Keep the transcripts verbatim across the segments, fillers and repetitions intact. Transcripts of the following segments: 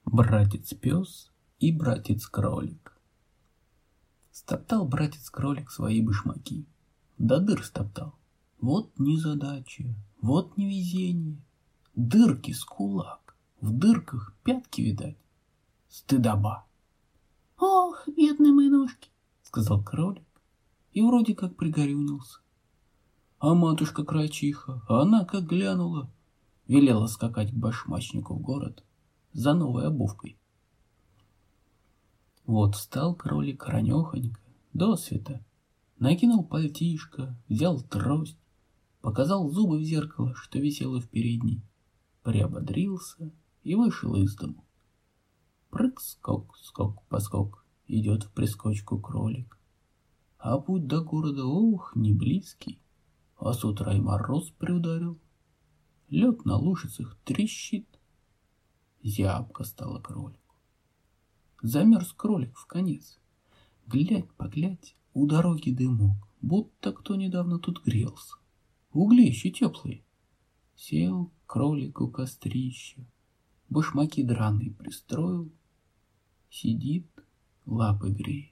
Братец-пес и братец-кролик. Стоптал братец-кролик свои башмаки. До дыр стоптал. Вот незадача, вот невезение. Дырки с кулак, в дырках пятки видать. Стыдоба. «Ох, бедные мои ножки!» — сказал кролик и вроде как пригорюнился. А матушка-крольчиха, она как глянула, велела скакать к башмачнику в город за новой обувкой. Вот встал кролик ранехонько, досвета, накинул пальтишко, взял трость, показал зубы в зеркало, что висело в передней, приободрился и вышел из дому. Прыг-скок, скок-поскок, идет в прискочку кролик. А путь до города, ох, не близкий, а с утра и мороз приударил. Лед на лужицах трещит. Зябко стало кролику. Замерз кролик в конец. Глядь-поглядь, у дороги дымок, будто кто недавно тут грелся. Угли еще теплые. Сел кролик у кострища, башмаки драные пристроил, сидит, лапы греет.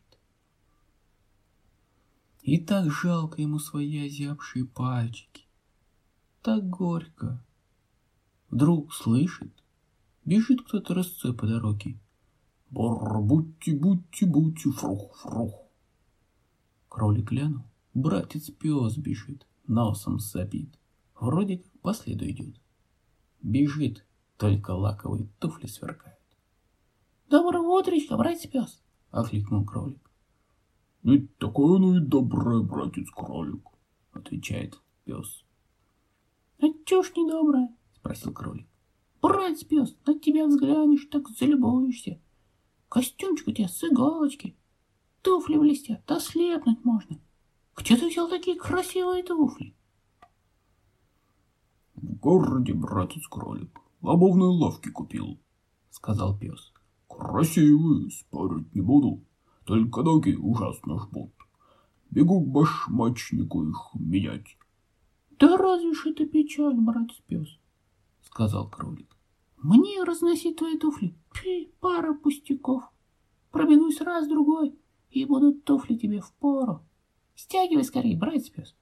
И так жалко ему свои озябшие пальчики, так горько. Вдруг слышит, бежит кто-то рысцой по дороге. Бур-бутти-бутти-бутти, фрух-фрух. Кролик глянул, братец-пес бежит, носом сопит, вроде как по следу идет. Бежит, только лаковые туфли сверкают. «Доброго утречка, братец-пес!» — окликнул кролик. «Ведь такой оно и добрый, братец-кролик!» — отвечает пес. «А чё ж не доброе?» — спросил кролик. «Братец-пес, на тебя взглянешь, так залюбуешься. Костюмчик у тебя с иголочки, туфли блестят, ослепнуть можно. Где ты взял такие красивые туфли?» «В городе, братец-кролик, в обувной лавке купил», — сказал пес. «Красивые, спорить не буду, только ноги ужасно жмут. Бегу к башмачнику их менять». «Да разве ж это печаль, братец-пес?» — сказал кролик. «Мне разносить твои туфли? Фи, пара пустяков. Пробегусь раз-другой, и будут туфли тебе впору. Стягивай скорее, братец-пес».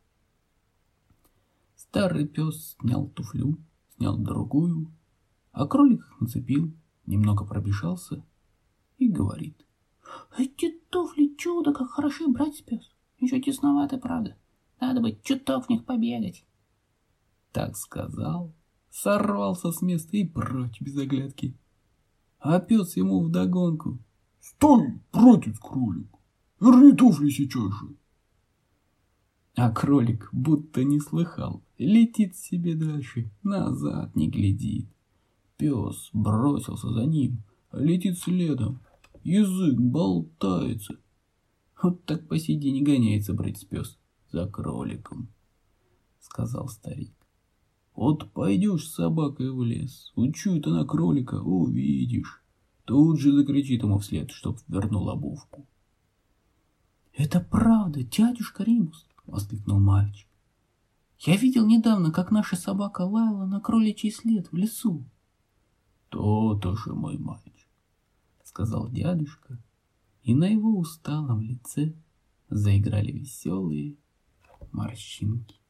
Старый пес снял туфлю, снял другую, а кролик их нацепил, немного пробежался и говорит. «Эти туфли чудо, как хороши, братец-пес. Еще тесноваты, правда. Надо бы чуток в них побегать». Так сказал, сорвался с места и прочь без оглядки. А пес ему вдогонку. «Стой, братец-кролик, верни туфли сейчас же». А кролик будто не слыхал, летит себе дальше, назад не глядит. Пес бросился за ним, летит следом, язык болтается. Вот так по сей день гоняется братец-пес за кроликом, сказал старик. Вот пойдешь с собакой в лес, учует она кролика, увидишь. Тут же закричит ему вслед, чтоб вернул обувку. «Это правда, дядюшка Римус!» — воскликнул мальчик. «Я видел недавно, как наша собака лаяла на кроличий след в лесу». «То-то же, мой мальчик», — сказал дядюшка, и на его усталом лице заиграли веселые морщинки.